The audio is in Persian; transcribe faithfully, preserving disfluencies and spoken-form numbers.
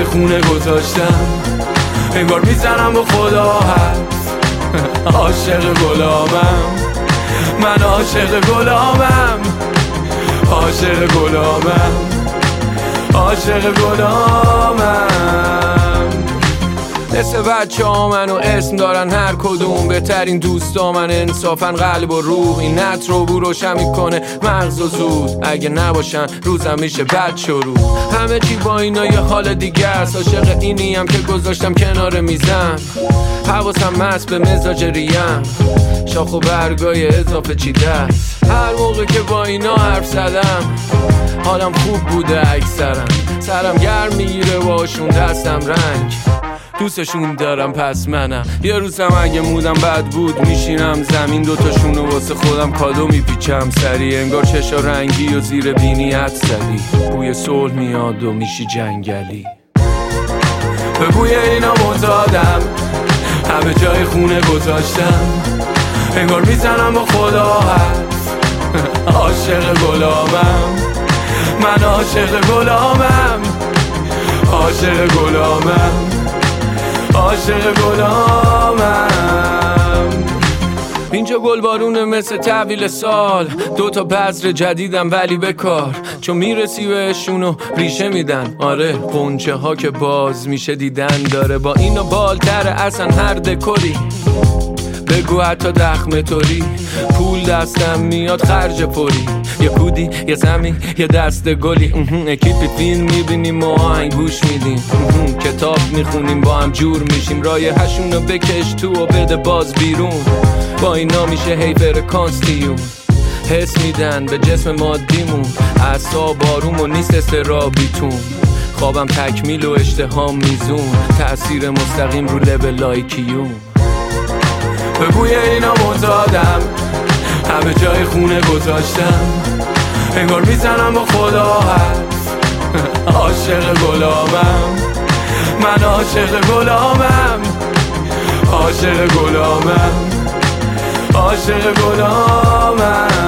خونه گذاشتم، انگار میزنم با خدا هست. عاشق گلامم، من عاشق گلامم، عاشق گلامم، عاشق گلامم. مثل بچه ها منو اسم دارن هر کدوم، بهترین دوستا من انصافن قلب و روح. این نت رو بو روشن میکنه مغز و زود، اگه نباشن روزم میشه بد شروع. همه چی با اینا یه حال دیگه است، عاشق اینیم که گذاشتم کنار میزم. حواسم مست به مزاج ریم، شاخ و برگای اضافه چیده است. هر موقع که با اینا حرف زدم حالم خوب بوده اکثرم، سرم گرم میگیره باشون دستم رنگ، دوستشون دارم پس منم. یه روزم اگه مودم بد بود میشینم زمین، دوتاشونو واسه خودم کادو میپیچم سریع، انگار چشا رنگی و زیر بینی حد زدی، بوی صلح میاد و میشی جنگلی. به بوی اینا معتادم، همه جای خونه گذاشتم، انگار میزنم با خدا هست. عاشق گلامم، من عاشق گلامم، عاشق گلامم، عاشق گلامم. اینجا گلبارونه مثل تحویل سال، دوتا بذر جدیدم ولی بکار، چون میرسی بهشونو ریشه میدن. آره قنچه ها که باز میشه دیدن داره، با اینو بالتره اصلا هر دکوری. بگو حتی دخمه توری، پول دستم میاد خرج پری، یه کودی یه زمین یه دست گلی. اکیپی فیلم میبینیم و آهنگ گوش میدیم، کتاب میخونیم با هم جور میشیم، رایحه‌شونو بکش تو و بده باز بیرون. با اینا میشه هی فرکانسیون، حس میدن به جسم مادیمون، اعصاب آروم و نیست استرابیتون. خوابم تکمیل و اشتهام میزون، تأثیر مستقیم رو لب لایکیون. به بوی اینا معتادم، همه جای خونه گذاشتم، انگار میزنم با خدا هست. عاشق گلامم، من عاشق گلامم، عاشق گلامم، عاشق گلامم.